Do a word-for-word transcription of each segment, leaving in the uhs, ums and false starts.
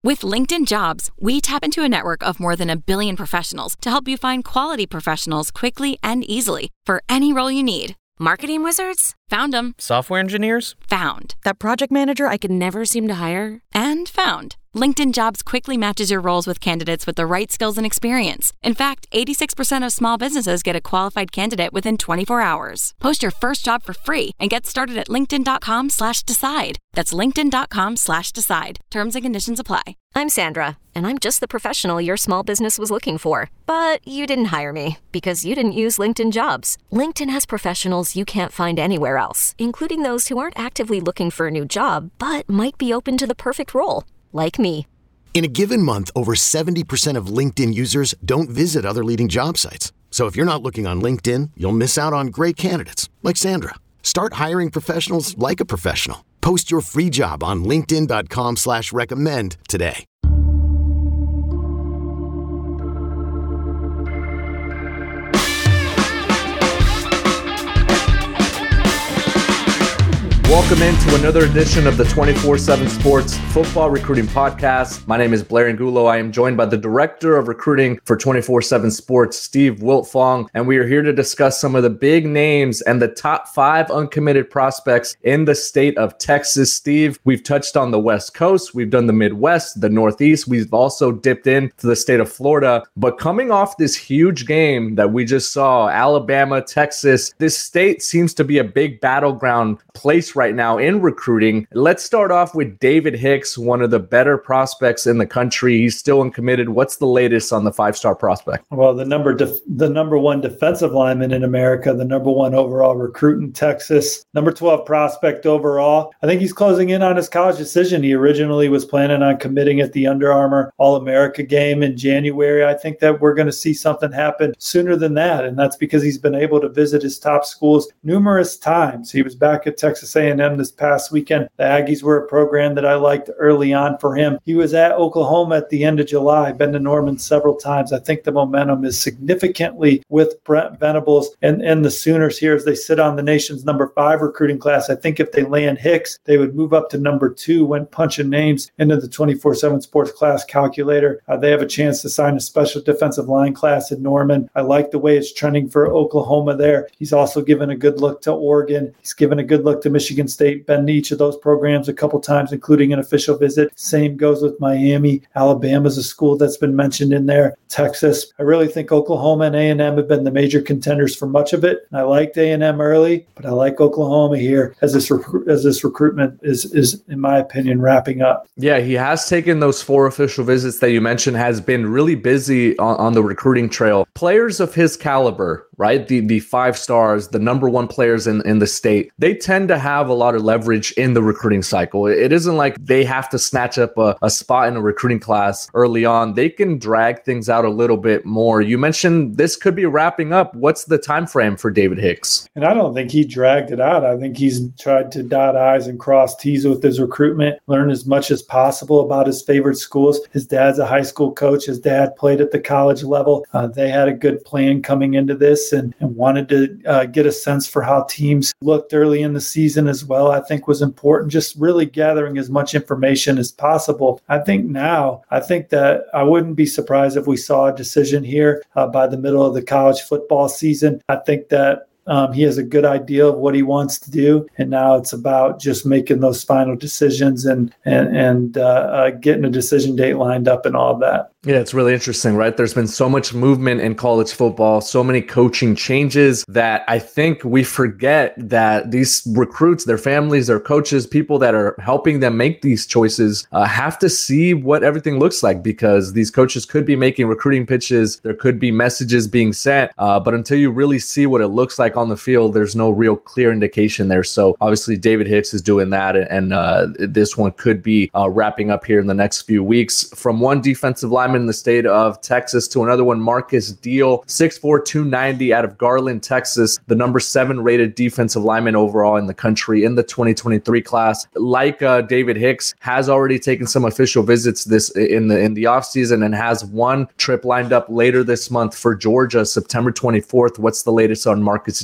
With LinkedIn Jobs, we tap into a network of more than a billion professionals to help you find quality professionals quickly and easily for any role you need. Marketing wizards? Found them. Software engineers? Found. That project manager I could never seem to hire? And found. LinkedIn Jobs quickly matches your roles with candidates with the right skills and experience. In fact, eighty-six percent of small businesses get a qualified candidate within twenty-four hours. Post your first job for free and get started at linkedin.com slash decide. That's linkedin.com slash decide. Terms and conditions apply. I'm Sandra, and I'm just the professional your small business was looking for. But you didn't hire me because you didn't use LinkedIn Jobs. LinkedIn has professionals you can't find anywhere else, including those who aren't actively looking for a new job, but might be open to the perfect role, like me. In a given month, over seventy percent of LinkedIn users don't visit other leading job sites. So if you're not looking on LinkedIn, you'll miss out on great candidates like Sandra. Start hiring professionals like a professional. Post your free job on linkedin.com slash recommend today. Welcome into another edition of the twenty-four seven Sports Football Recruiting Podcast. My name is Blair Angulo. I am joined by the Director of Recruiting for twenty-four seven Sports, Steve Wiltfong, and we are here to discuss some of the big names and the top five uncommitted prospects in the state of Texas. Steve, we've touched on the West Coast, we've done the Midwest, the Northeast, we've also dipped into the state of Florida, but coming off this huge game that we just saw, Alabama, Texas, this state seems to be a big battleground place right now in recruiting. Let's start off with David Hicks, one of the better prospects in the country. He's still uncommitted. What's the latest on the five-star prospect? Well, the number def- the number one defensive lineman in America, the number one overall recruit in Texas, number twelve prospect overall. I think he's closing in on his college decision. He originally was planning on committing at the Under Armour All-America game in January. I think that we're going to see something happen sooner than that, and that's because he's been able to visit his top schools numerous times. He was back at Texas A and M this past weekend. The Aggies were a program that I liked early on for him. He was at Oklahoma at the end of July, been to Norman several times. I think the momentum is significantly with Brent Venables and, and the Sooners here as they sit on the nation's number five recruiting class. I think if they land Hicks, they would move up to number two when punching names into the twenty-four seven Sports class calculator. Uh, they have a chance to sign a special defensive line class in Norman. I like the way it's trending for Oklahoma there. He's also given a good look to Oregon. He's given a good look to Michigan State, been to each of those programs a couple times, including an official visit. Same goes with Miami. Alabama's a school that's been mentioned in there. Texas. I really think Oklahoma and A and M have been the major contenders for much of it. I liked A and M early, but I like Oklahoma here as this rec- as this recruitment is, is, in my opinion, wrapping up. Yeah, he has taken those four official visits that you mentioned, has been really busy on, on the recruiting trail. Players of his caliber, right? The the five stars, the number one players in, in the state, they tend to have a lot of leverage in the recruiting cycle. It isn't like they have to snatch up a, a spot in a recruiting class early on. They can drag things out a little bit more. You mentioned this could be wrapping up. What's the time frame for David Hicks? And I don't think he dragged it out. I think he's tried to dot I's and cross T's with his recruitment, learn as much as possible about his favorite schools. His dad's a high school coach. His dad played at the college level. Uh, they had a good plan coming into this and, and wanted to uh, get a sense for how teams looked early in the season as well. I think was important, just really gathering as much information as possible. I think now, I think that I wouldn't be surprised if we saw a decision here uh, by the middle of the college football season. I think that Um, he has a good idea of what he wants to do, and now it's about just making those final decisions and and and uh, uh, getting a decision date lined up and all of that. Yeah, it's really interesting, right? There's been so much movement in college football, so many coaching changes that I think we forget that these recruits, their families, their coaches, people that are helping them make these choices uh, have to see what everything looks like, because these coaches could be making recruiting pitches. There could be messages being sent, uh, but until you really see what it looks like on the field, there's no real clear indication there. So obviously David Hicks is doing that, and uh, this one could be uh, wrapping up here in the next few weeks. From one defensive lineman in the state of Texas to another one, Marcus Deal, six four, two ninety out of Garland, Texas, the number seven rated defensive lineman overall in the country in the twenty twenty-three class. Like uh, David Hicks, has already taken some official visits this in the in the offseason and has one trip lined up later this month for Georgia, September twenty-fourth. What's the latest on Marcus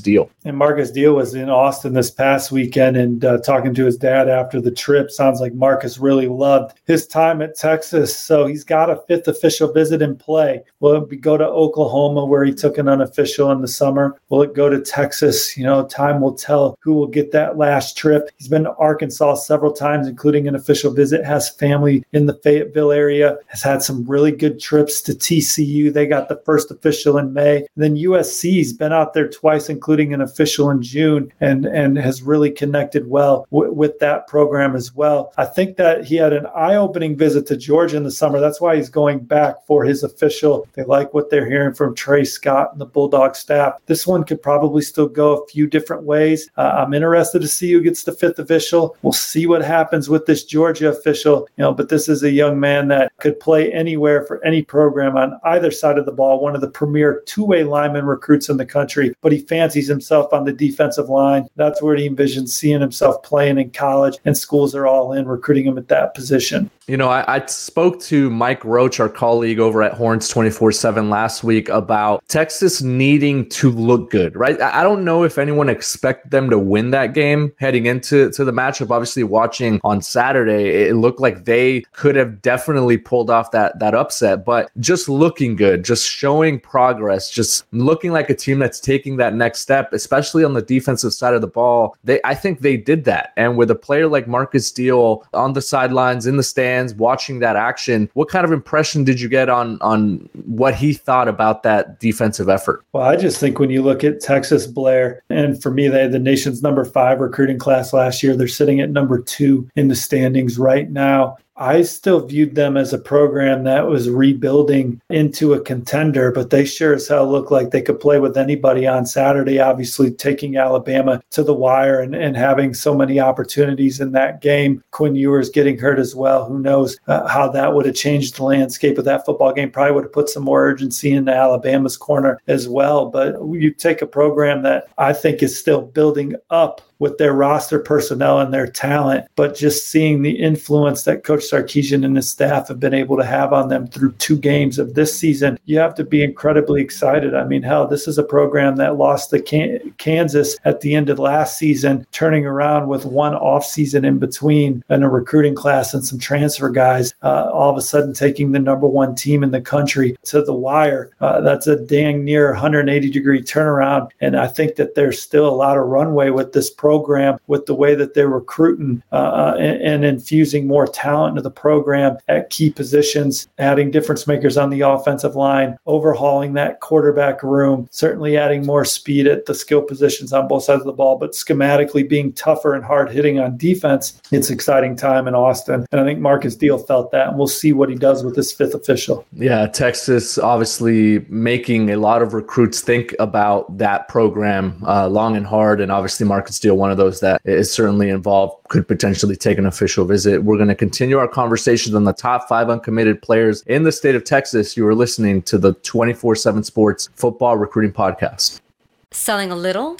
Deal. And Marcus Deal was in Austin this past weekend and uh, talking to his dad after the trip. Sounds like Marcus really loved his time at Texas. So he's got a fifth official visit in play. Will it be go to Oklahoma where he took an unofficial in the summer? Will it go to Texas? You know, time will tell who will get that last trip. He's been to Arkansas several times, including an official visit, has family in the Fayetteville area, has had some really good trips to T C U. They got the first official in May. And then U S C's been out there twice, including an official in June, and, and has really connected well w- with that program as well. I think that he had an eye-opening visit to Georgia in the summer. That's why he's going back for his official. They like what they're hearing from Trey Scott and the Bulldog staff. This one could probably still go a few different ways. Uh, I'm interested to see who gets the fifth official. We'll see what happens with this Georgia official, you know, but this is a young man that could play anywhere for any program on either side of the ball, one of the premier two-way lineman recruits in the country, but he fancies himself on the defensive line. That's where he envisions seeing himself playing in college, and schools are all in recruiting him at that position. You know, I, I spoke to Mike Roach, our colleague over at Horns twenty-four seven last week, about Texas needing to look good, right? I don't know if anyone expected them to win that game heading into to the matchup. Obviously, watching on Saturday, it looked like they could have definitely pulled off that, that upset, but just looking good, just showing progress, just looking like a team that's taking that next step, especially on the defensive side of the ball. They, I think they did that. And with a player like Marcus Deal on the sidelines, in the stands, watching that action, what kind of impression did you get on on what he thought about that defensive effort? Well, I just think when you look at Texas, Blair, and for me, they had the nation's number five recruiting class last year. They're sitting at number two in the standings right now. I still viewed them as a program that was rebuilding into a contender, but they sure as hell look like they could play with anybody on Saturday, obviously taking Alabama to the wire and, and having so many opportunities in that game. Quinn Ewers getting hurt as well. Who knows uh, how that would have changed the landscape of that football game. Probably would have put some more urgency into Alabama's corner as well. But you take a program that I think is still building up with their roster personnel and their talent, but just seeing the influence that Coach Sarkisian and his staff have been able to have on them through two games of this season, you have to be incredibly excited. I mean, hell, this is a program that lost to Can- Kansas at the end of last season, turning around with one offseason in between and a recruiting class and some transfer guys, uh, all of a sudden taking the number one team in the country to the wire. Uh, that's a dang near one hundred eighty degree turnaround. And I think that there's still a lot of runway with this program. program with the way that they're recruiting uh, and, and infusing more talent into the program at key positions, adding difference makers on the offensive line, overhauling that quarterback room, certainly adding more speed at the skill positions on both sides of the ball, but schematically being tougher and hard hitting on defense. It's an exciting time in Austin. And I think Marcus Deal felt that, and we'll see what he does with this fifth official. Yeah, Texas obviously making a lot of recruits think about that program uh, long and hard, and obviously Marcus Deal, one of those that is certainly involved, could potentially take an official visit. We're going to continue our conversations on the top five uncommitted players in the state of Texas. You are listening to the twenty-four seven Sports Football Recruiting Podcast. Selling a little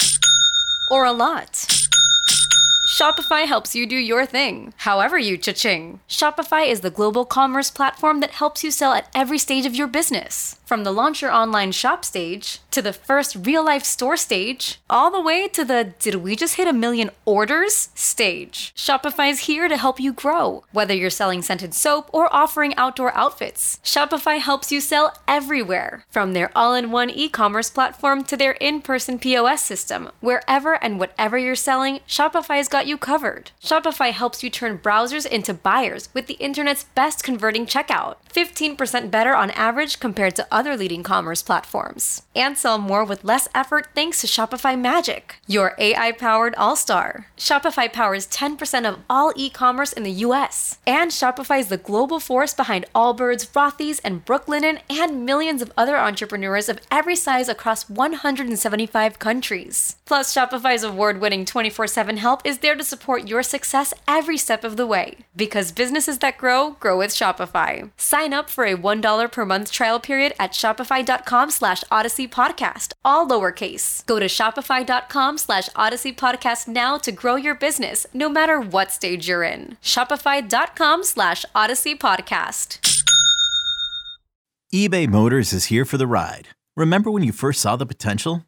or a lot? Shopify helps you do your thing, however you cha-ching. Shopify is the global commerce platform that helps you sell at every stage of your business. From the launch your online shop stage, to the first real-life store stage, all the way to the did we just hit a million orders stage. Shopify's here to help you grow. Whether you're selling scented soap or offering outdoor outfits, Shopify helps you sell everywhere. From their all-in-one e-commerce platform to their in-person P O S system, wherever and whatever you're selling, Shopify's got you covered. Shopify helps you turn browsers into buyers with the internet's best converting checkout. fifteen percent better on average compared to other leading commerce platforms. And sell more with less effort thanks to Shopify Magic, your A I-powered all-star. Shopify powers ten percent of all e-commerce in the U S. And Shopify is the global force behind Allbirds, Rothy's, and Brooklinen, and millions of other entrepreneurs of every size across one hundred seventy-five countries. Plus, Shopify's award-winning twenty-four seven help is there to support your success every step of the way. Because businesses that grow, grow with Shopify. Sign up for a one dollar per month trial period at shopify.com slash Odyssey Podcast, all lowercase. Go to shopify.com slash Odyssey Podcast now to grow your business, no matter what stage you're in. Shopify.com slash Odyssey Podcast. eBay Motors is here for the ride. Remember when you first saw the potential?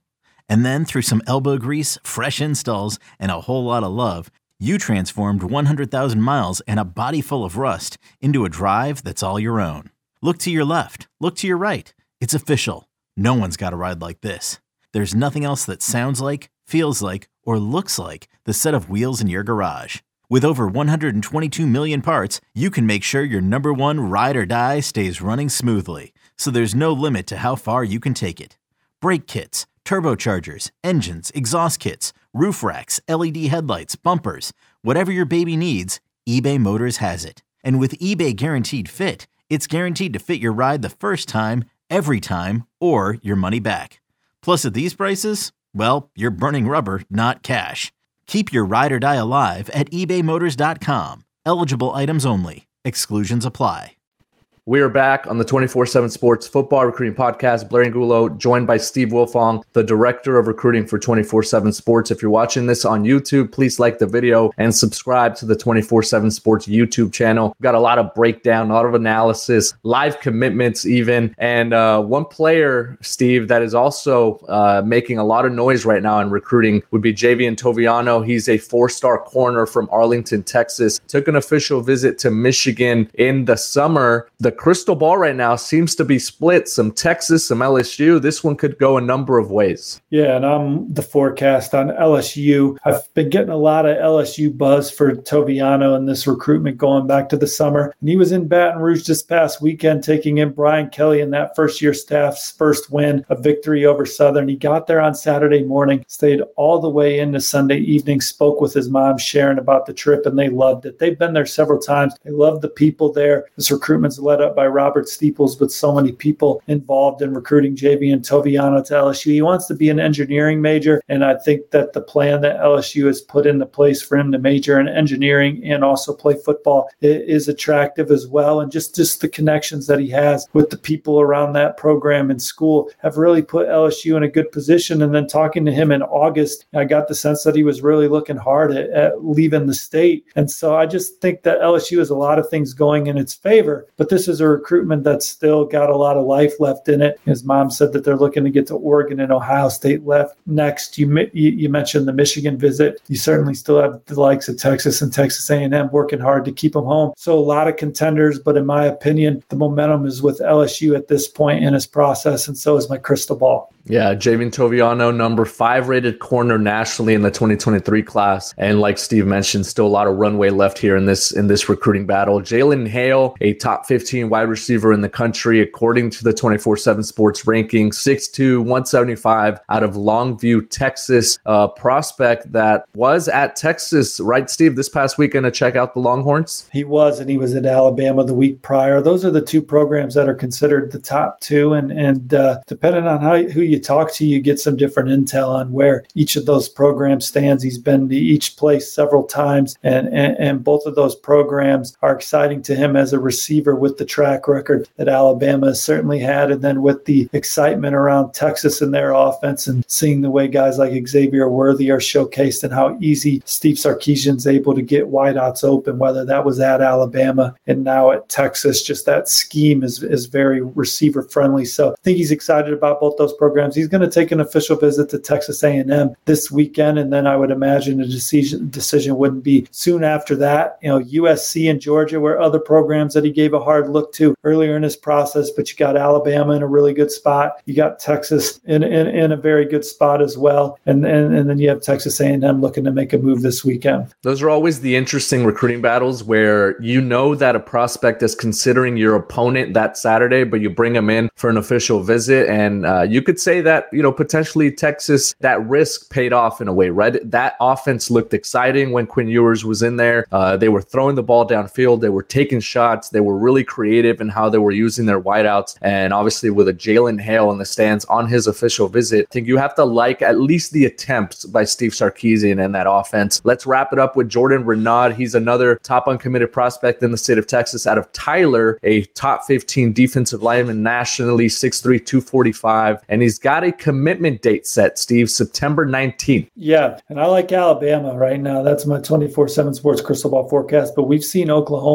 And then through some elbow grease, fresh installs, and a whole lot of love, you transformed one hundred thousand miles and a body full of rust into a drive that's all your own. Look to your left. Look to your right. It's official. No one's got a ride like this. There's nothing else that sounds like, feels like, or looks like the set of wheels in your garage. With over one hundred twenty-two million parts, you can make sure your number one ride or die stays running smoothly. So there's no limit to how far you can take it. Brake kits, turbochargers, engines, exhaust kits, roof racks, L E D headlights, bumpers, whatever your baby needs, eBay Motors has it. And with eBay Guaranteed Fit, it's guaranteed to fit your ride the first time, every time, or your money back. Plus at these prices, well, you're burning rubber, not cash. Keep your ride or die alive at ebay motors dot com. Eligible items only. Exclusions apply. We are back on the twenty-four seven Sports Football Recruiting Podcast. Blair Angulo, joined by Steve Wilfong, the Director of Recruiting for twenty-four seven Sports. If you're watching this on YouTube, please like the video and subscribe to the twenty-four seven Sports YouTube channel. We've got a lot of breakdown, a lot of analysis, live commitments even. And uh, one player, Steve, that is also uh, making a lot of noise right now in recruiting would be Javian Toviano. He's a four-star corner from Arlington, Texas. Took an official visit to Michigan in the summer. The crystal ball right now seems to be split. Some Texas, some L S U. This one could go a number of ways. Yeah, and I'm the forecast on L S U. I've been getting a lot of L S U buzz for Toviano in this recruitment going back to the summer. And he was in Baton Rouge this past weekend, taking in Brian Kelly in that first-year staff's first win, a victory over Southern. He got there on Saturday morning, stayed all the way into Sunday evening, spoke with his mom, sharing about the trip, and they loved it. They've been there several times. They love the people there. This recruitment's led up by Robert Steeples, with so many people involved in recruiting Javian Toviano to L S U. He wants to be an engineering major, and I think that the plan that L S U has put into place for him to major in engineering and also play football is attractive as well. And just, just the connections that he has with the people around that program in school have really put L S U in a good position. And then talking to him in August, I got the sense that he was really looking hard at, at leaving the state. And so I just think that L S U has a lot of things going in its favor, but this is a recruitment that's still got a lot of life left in it. His mom said that they're looking to get to Oregon and Ohio State left next. You you, you mentioned the Michigan visit. You certainly still have the likes of Texas and Texas A and M working hard to keep them home. So a lot of contenders, but in my opinion, the momentum is with L S U at this point in his process, and so is my crystal ball. Yeah, Javian Toviano, number five rated corner nationally in the twenty twenty-three class. And like Steve mentioned, still a lot of runway left here in this in this recruiting battle. Jalen Hale, a top fifteen wide receiver in the country, according to the twenty-four seven Sports ranking, six two, one seventy-five, out of Longview, Texas. A prospect that was at Texas, right, Steve, this past weekend to check out the Longhorns? He was, and he was at Alabama the week prior. Those are the two programs that are considered the top two. And, and uh, depending on how who you talk to, you get some different intel on where each of those programs stands. He's been to each place several times, and, and, and both of those programs are exciting to him as a receiver with the track record that Alabama has certainly had. And then with the excitement around Texas and their offense, and seeing the way guys like Xavier Worthy are showcased and how easy Steve Sarkisian's able to get wideouts open, whether that was at Alabama and now at Texas. Just that scheme is, is very receiver friendly. So I think he's excited about both those programs. He's going to take an official visit to Texas A and M this weekend, and then I would imagine a decision decision wouldn't be soon after that. You know, U S C and Georgia were other programs that he gave a hard look to earlier in his process, but you got Alabama in a really good spot. You got Texas in in, in a very good spot as well, and, and and then you have Texas A and M looking to make a move this weekend. Those are always the interesting recruiting battles where you know that a prospect is considering your opponent that Saturday, but you bring them in for an official visit, and uh, you could say that, you know, potentially Texas, that risk paid off in a way, right? That offense looked exciting when Quinn Ewers was in there. Uh, they were throwing the ball downfield. They were taking shots. They were really creative in how they were using their wideouts. And obviously with a Jalen Hale in the stands on his official visit, I think you have to like at least the attempts by Steve Sarkisian and that offense. Let's wrap it up with Jordan Renaud. He's another top uncommitted prospect in the state of Texas out of Tyler, a top fifteen defensive lineman nationally, six three, two forty-five. And he's got a commitment date set, Steve, September nineteenth. Yeah, and I like Alabama right now. That's my twenty-four seven Sports crystal ball forecast. But we've seen Oklahoma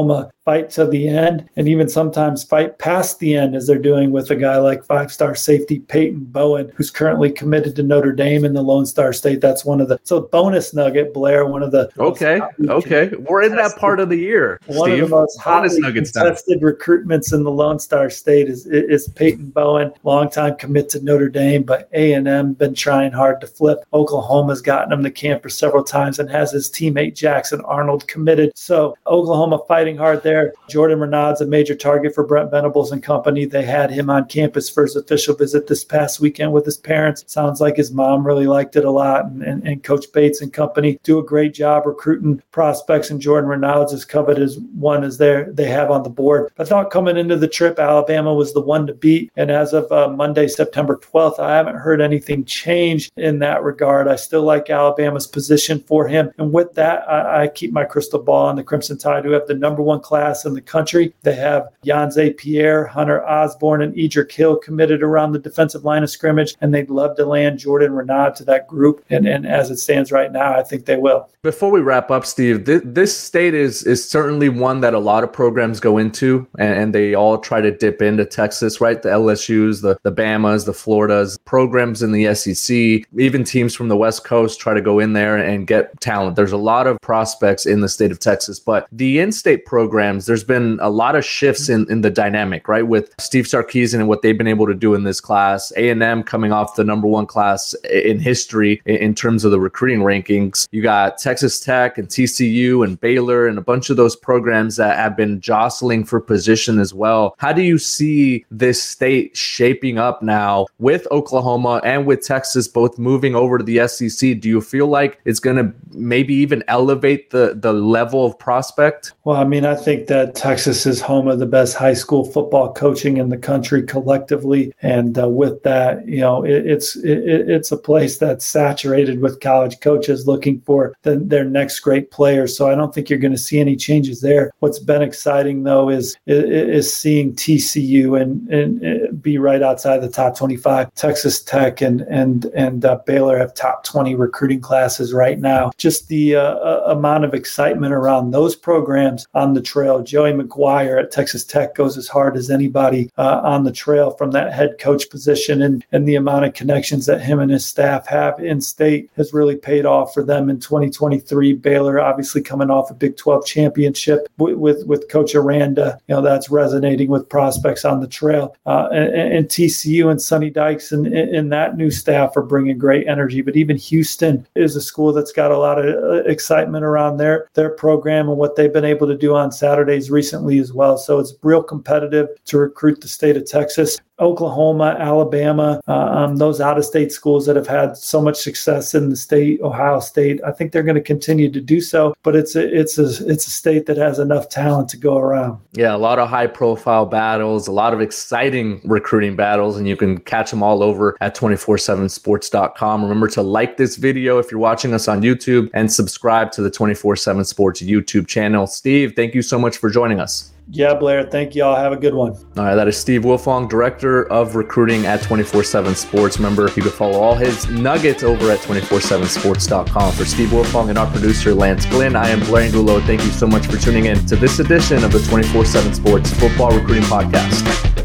fight to the end, and even sometimes fight past the end, as they're doing with a guy like five-star safety Peyton Bowen, who's currently committed to Notre Dame in the Lone Star State. That's one of the so bonus nugget, Blair. One of the okay, okay, we're in that part of the year. One Steve. of the most hotly contested recruitments in the Lone Star State is is Peyton Bowen, longtime commit to Notre Dame, but A and M been trying hard to flip. Oklahoma's gotten him to campus several times and has his teammate Jackson Arnold committed. So Oklahoma fighting hard there. Jordan Renaud's a major target for Brent Venables and company. They had him on campus for his official visit this past weekend with his parents. Sounds like his mom really liked it a lot, and, and, and Coach Bates and company do a great job recruiting prospects, and Jordan Renaud's as coveted as one as they they have on the board. I thought coming into the trip, Alabama was the one to beat, and as of uh, Monday, September twelfth, I haven't heard anything change in that regard. I still like Alabama's position for him, and with that, I, I keep my crystal ball on the Crimson Tide, who have the number one class in the country. They have Yanze Pierre, Hunter Osborne, and Edric Hill committed around the defensive line of scrimmage, and they'd love to land Jordan Renaud to that group, and, and as it stands right now, I think they will. Before we wrap up, Steve, th- this state is is certainly one that a lot of programs go into, and, and they all try to dip into Texas, right? The L S Us, the, the Bamas, the Floridas, programs in the S E C, even teams from the West Coast try to go in there and get talent. There's a lot of prospects in the state of Texas, but the in-state programs, there's been a lot of shifts in, in the dynamic, right? With Steve Sarkisian and what they've been able to do in this class, A and M coming off the number one class in history in, in terms of the recruiting rankings. You got Texas Tech and T C U and Baylor and a bunch of those programs that have been jostling for position as well. How do you see this state shaping up now with Oklahoma and with Texas both moving over to the S E C? Do you feel like it's going to maybe even elevate the, the level of prospect? Well, I mean, I think that Texas is home of the best high school football coaching in the country collectively. And uh, with that, you know, it, it's it, it's a place that's saturated with college coaches looking for the, their next great players. So I don't think you're going to see any changes there. What's been exciting, though, is is seeing T C U and, and be right outside the top twenty-five. Texas Tech and and and uh, Baylor have top twenty recruiting classes right now. Just the uh, amount of excitement around those programs on the trail. Joey McGuire at Texas Tech goes as hard as anybody uh, on the trail from that head coach position, and, and the amount of connections that him and his staff have in state has really paid off for them in twenty twenty-three. Baylor obviously coming off a Big twelve championship with, with, with Coach Aranda. You know, that's resonating with prospects on the trail. Uh, and, and T C U and Sonny Dykes and, and that new staff are bringing great energy. But even Houston is a school that's got a lot of excitement around their, their program and what they've been able to do on Saturdays recently as well. So it's real competitive to recruit the state of Texas. Oklahoma, Alabama, uh, um, those out-of-state schools that have had so much success in the state, Ohio State, I think they're going to continue to do so. But it's a, it's a, it's a state that has enough talent to go around. Yeah, a lot of high-profile battles, a lot of exciting recruiting battles, and you can catch them all over at two forty-seven sports dot com. Remember to like this video if you're watching us on YouTube, and subscribe to the two forty-seven Sports YouTube channel. Steve, thank you so much for joining us. Yeah, Blair, thank you all. Have a good one. All right, that is Steve Wilfong, Director of Recruiting at two forty-seven Sports. Remember, you can follow all his nuggets over at two forty-seven sports dot com. For Steve Wilfong and our producer, Lance Glynn, I am Blair Angulo. Thank you so much for tuning in to this edition of the two forty-seven Sports Football Recruiting Podcast.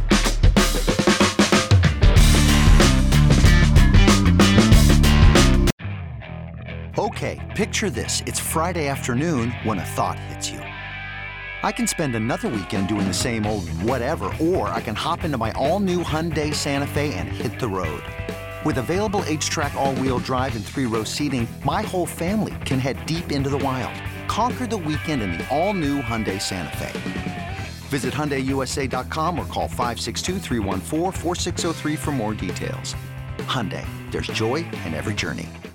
Okay, picture this. It's Friday afternoon when a thought hits you. I can spend another weekend doing the same old whatever, or I can hop into my all-new Hyundai Santa Fe and hit the road. With available H-Track all-wheel drive and three-row seating, my whole family can head deep into the wild. Conquer the weekend in the all-new Hyundai Santa Fe. Visit Hyundai U S A dot com or call five six two, three one four, four six zero three for more details. Hyundai, there's joy in every journey.